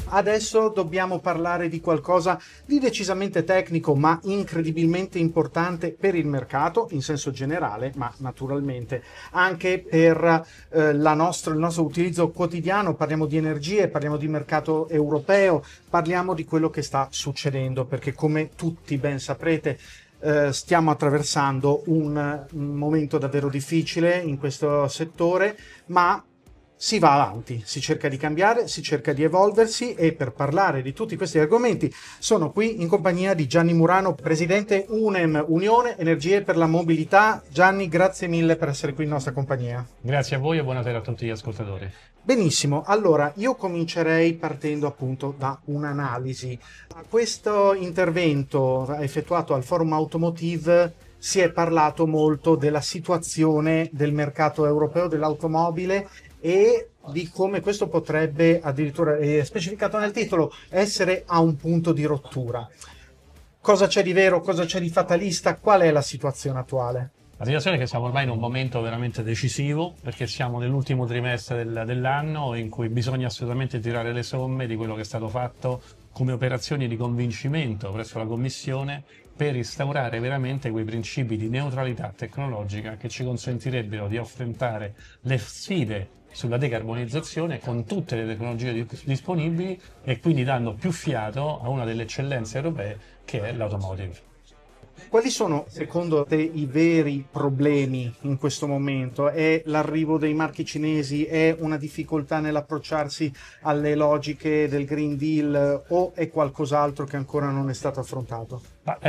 Adesso dobbiamo parlare di qualcosa di decisamente tecnico, ma incredibilmente importante per il mercato in senso generale, ma naturalmente anche per il nostro utilizzo quotidiano. Parliamo di energie, parliamo di mercato europeo, parliamo di quello che sta succedendo, perché come tutti ben saprete, stiamo attraversando un momento davvero difficile in questo settore, ma si va avanti, si cerca di cambiare, si cerca di evolversi, e per parlare di tutti questi argomenti sono qui in compagnia di Gianni Murano, presidente UNEM, Unione Energie per la Mobilità. Gianni, grazie mille per essere qui in nostra compagnia. Grazie a voi e buonasera a tutti gli ascoltatori. Benissimo, allora io comincerei partendo appunto da un'analisi. A questo intervento effettuato al Forum Automotive si è parlato molto della situazione del mercato europeo dell'automobile e di come questo potrebbe, addirittura è specificato nel titolo, essere a un punto di rottura. Cosa c'è di vero, cosa c'è di fatalista, qual è la situazione attuale? La situazione è che siamo ormai in un momento veramente decisivo, perché siamo nell'ultimo trimestre dell'anno in cui bisogna assolutamente tirare le somme di quello che è stato fatto come operazioni di convincimento presso la Commissione per instaurare veramente quei principi di neutralità tecnologica che ci consentirebbero di affrontare le sfide sulla decarbonizzazione con tutte le tecnologie disponibili e quindi dando più fiato a una delle eccellenze europee che è l'automotive. Quali sono, secondo te, i veri problemi in questo momento? È l'arrivo dei marchi cinesi? È una difficoltà nell'approcciarsi alle logiche del Green Deal? O è qualcos'altro che ancora non è stato affrontato?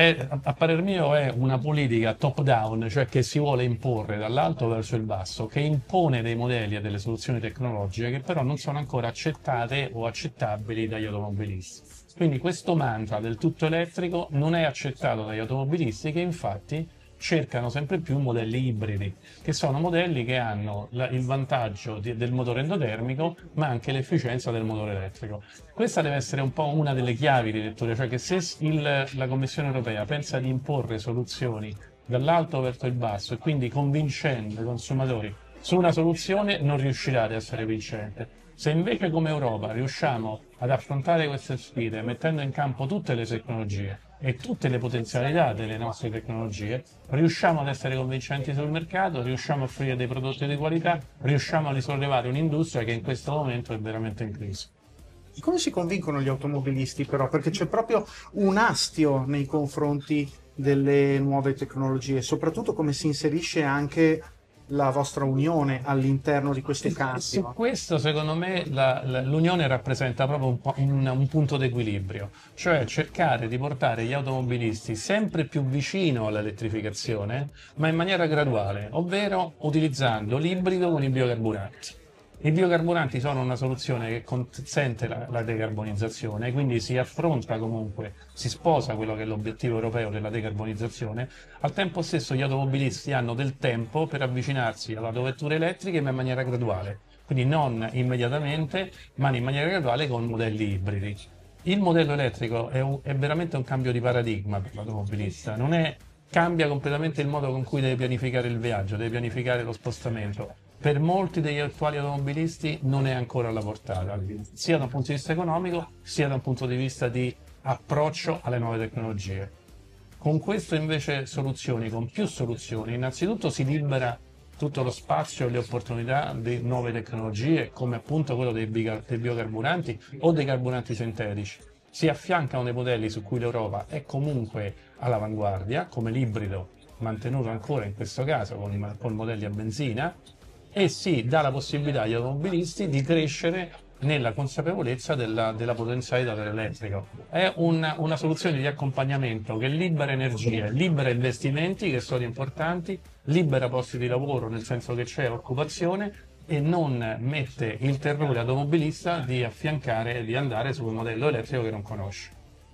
A parer mio è una politica top-down, cioè che si vuole imporre dall'alto verso il basso, che impone dei modelli e delle soluzioni tecnologiche che però non sono ancora accettate o accettabili dagli automobilisti. Quindi questo mantra del tutto elettrico non è accettato dagli automobilisti, che infatti cercano sempre più modelli ibridi, che sono modelli che hanno il vantaggio del motore endotermico, ma anche l'efficienza del motore elettrico. Questa deve essere un po' una delle chiavi di lettura, cioè che se la Commissione europea pensa di imporre soluzioni dall'alto verso il basso e quindi convincendo i consumatori su una soluzione, non riuscirà ad essere vincente. Se invece come Europa riusciamo ad affrontare queste sfide mettendo in campo tutte le tecnologie e tutte le potenzialità delle nostre tecnologie, riusciamo ad essere convincenti sul mercato, riusciamo a offrire dei prodotti di qualità, riusciamo a risollevare un'industria che in questo momento è veramente in crisi. Come si convincono gli automobilisti però? Perché c'è proprio un astio nei confronti delle nuove tecnologie, soprattutto come si inserisce anche la vostra unione all'interno di questo Su cambio. questo, secondo me, l'Unione rappresenta proprio un punto d'equilibrio, cioè cercare di portare gli automobilisti sempre più vicino all'elettrificazione, ma in maniera graduale, ovvero utilizzando l'ibrido con i biocarburanti. I biocarburanti sono una soluzione che consente la decarbonizzazione, quindi si affronta comunque, si sposa quello che è l'obiettivo europeo della decarbonizzazione. Al tempo stesso gli automobilisti hanno del tempo per avvicinarsi alle autovetture elettriche, ma in maniera graduale, quindi non immediatamente, ma in maniera graduale con modelli ibridi. Il modello elettrico è veramente un cambio di paradigma per l'automobilista, cambia completamente il modo con cui deve pianificare il viaggio, deve pianificare lo spostamento. Per molti degli attuali automobilisti non è ancora alla portata, sia da un punto di vista economico, sia da un punto di vista di approccio alle nuove tecnologie. Con questo invece con più soluzioni, innanzitutto si libera tutto lo spazio e le opportunità di nuove tecnologie, come appunto quello dei biocarburanti o dei carburanti sintetici. Si affiancano dei modelli su cui l'Europa è comunque all'avanguardia, come l'ibrido, mantenuto ancora in questo caso con modelli a benzina, e si dà la possibilità agli automobilisti di crescere nella consapevolezza della potenzialità dell'elettrico. È una soluzione di accompagnamento che libera energie, libera investimenti che sono importanti, libera posti di lavoro nel senso che c'è occupazione e non mette il terrore automobilista di affiancare e di andare su un modello elettrico che non conosce.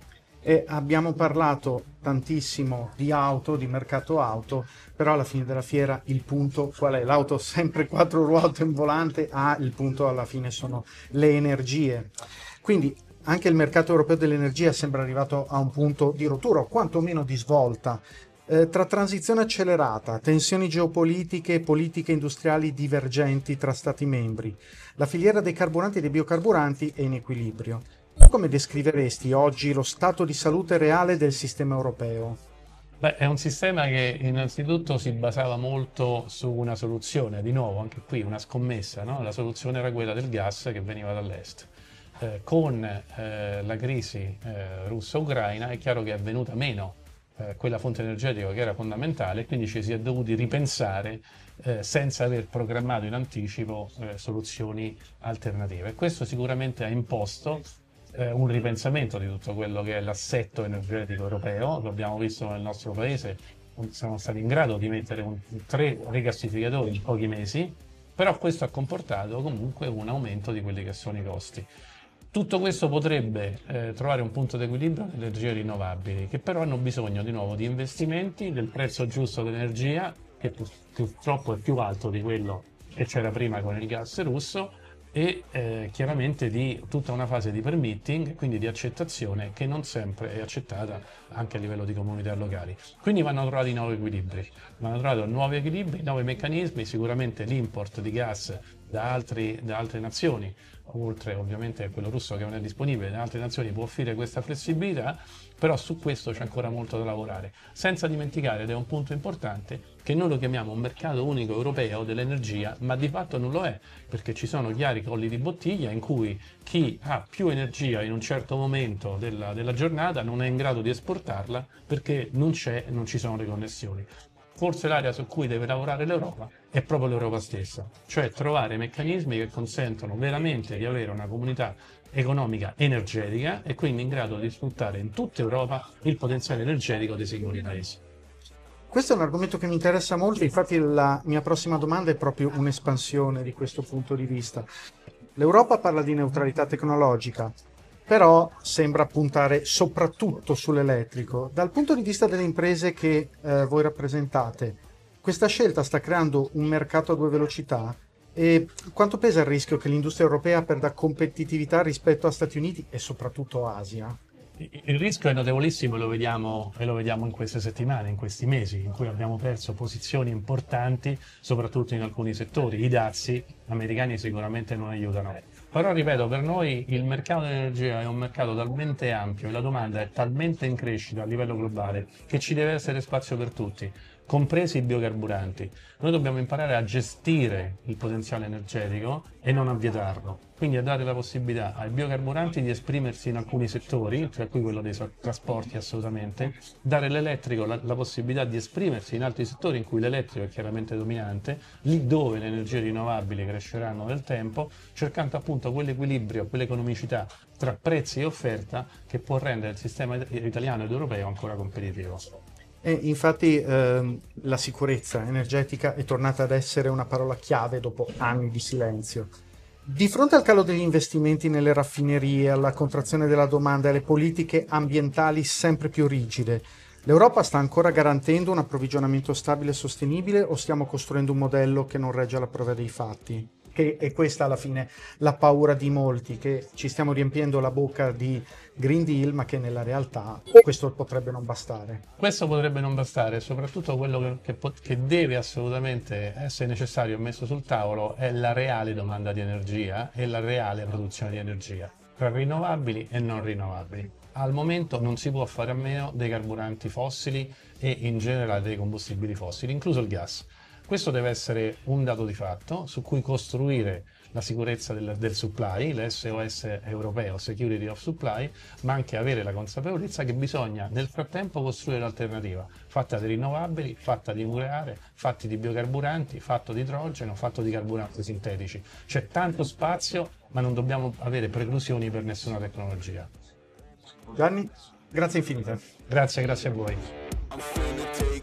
E abbiamo parlato tantissimo di auto, di mercato auto, però alla fine della fiera il punto qual è? L'auto sempre quattro ruote in volante, il punto alla fine sono le energie. Quindi anche il mercato europeo dell'energia sembra arrivato a un punto di rottura, o quantomeno di svolta. Tra transizione accelerata, tensioni geopolitiche e politiche industriali divergenti tra Stati membri, la filiera dei carburanti e dei biocarburanti è in equilibrio. Come descriveresti oggi lo stato di salute reale del sistema europeo? Beh, è un sistema che innanzitutto si basava molto su una soluzione, di nuovo anche qui una scommessa, no? La soluzione era quella del gas che veniva dall'est. Con la crisi russo-ucraina è chiaro che è venuta meno quella fonte energetica che era fondamentale, quindi ci si è dovuti ripensare senza aver programmato in anticipo soluzioni alternative. E questo sicuramente ha imposto un ripensamento di tutto quello che è l'assetto energetico europeo. Lo abbiamo visto nel nostro paese, siamo stati in grado di mettere 3 rigassificatori in pochi mesi, però questo ha comportato comunque un aumento di quelli che sono i costi. Tutto questo potrebbe trovare un punto di equilibrio nelle energie rinnovabili, che però hanno bisogno di nuovo di investimenti, del prezzo giusto dell'energia, che purtroppo è più alto di quello che c'era prima con il gas russo, e chiaramente di tutta una fase di permitting, quindi di accettazione, che non sempre è accettata anche a livello di comunità locali. Quindi vanno trovati nuovi equilibri, nuovi meccanismi, sicuramente l'import di gas da altre nazioni, oltre ovviamente a quello russo che non è disponibile, da altre nazioni può offrire questa flessibilità, però su questo c'è ancora molto da lavorare. Senza dimenticare, ed è un punto importante, che noi lo chiamiamo un mercato unico europeo dell'energia, ma di fatto non lo è, perché ci sono chiari colli di bottiglia in cui chi ha più energia in un certo momento della giornata non è in grado di esportarla perché non ci sono le connessioni. Forse l'area su cui deve lavorare l'Europa è proprio l'Europa stessa, cioè trovare meccanismi che consentono veramente di avere una comunità economica energetica e quindi in grado di sfruttare in tutta Europa il potenziale energetico dei singoli paesi. Questo è un argomento che mi interessa molto, infatti la mia prossima domanda è proprio un'espansione di questo punto di vista. L'Europa parla di neutralità tecnologica, però sembra puntare soprattutto sull'elettrico. Dal punto di vista delle imprese che voi rappresentate, questa scelta sta creando un mercato a 2 velocità? E quanto pesa il rischio che l'industria europea perda competitività rispetto a Stati Uniti e soprattutto Asia? Il rischio è notevolissimo, lo vediamo in queste settimane, in questi mesi, in cui abbiamo perso posizioni importanti, soprattutto in alcuni settori. I dazi americani sicuramente non aiutano. Però, ripeto, per noi il mercato dell'energia è un mercato talmente ampio e la domanda è talmente in crescita a livello globale che ci deve essere spazio per tutti, compresi i biocarburanti. Noi dobbiamo imparare a gestire il potenziale energetico e non a vietarlo, quindi a dare la possibilità ai biocarburanti di esprimersi in alcuni settori, tra cui quello dei trasporti assolutamente, dare all'elettrico la possibilità di esprimersi in altri settori in cui l'elettrico è chiaramente dominante, lì dove le energie rinnovabili cresceranno nel tempo, cercando appunto quell'equilibrio, quell'economicità tra prezzi e offerta che può rendere il sistema italiano ed europeo ancora competitivo. E infatti la sicurezza energetica è tornata ad essere una parola chiave dopo anni di silenzio. Di fronte al calo degli investimenti nelle raffinerie, alla contrazione della domanda e alle politiche ambientali sempre più rigide, l'Europa sta ancora garantendo un approvvigionamento stabile e sostenibile o stiamo costruendo un modello che non regge alla prova dei fatti? Che è questa alla fine la paura di molti, che ci stiamo riempiendo la bocca di Green Deal, ma che nella realtà questo potrebbe non bastare. Questo potrebbe non bastare, soprattutto quello che deve assolutamente essere necessario e messo sul tavolo è la reale domanda di energia e la reale produzione di energia, tra rinnovabili e non rinnovabili. Al momento non si può fare a meno dei carburanti fossili e in generale dei combustibili fossili, incluso il gas. Questo deve essere un dato di fatto su cui costruire la sicurezza del supply, l'SOS europeo, Security of Supply, ma anche avere la consapevolezza che bisogna nel frattempo costruire l'alternativa, fatta di rinnovabili, fatta di nucleare, fatti di biocarburanti, fatto di idrogeno, fatto di carburanti sintetici. C'è tanto spazio, ma non dobbiamo avere preclusioni per nessuna tecnologia. Gianni, grazie infinite. Grazie a voi.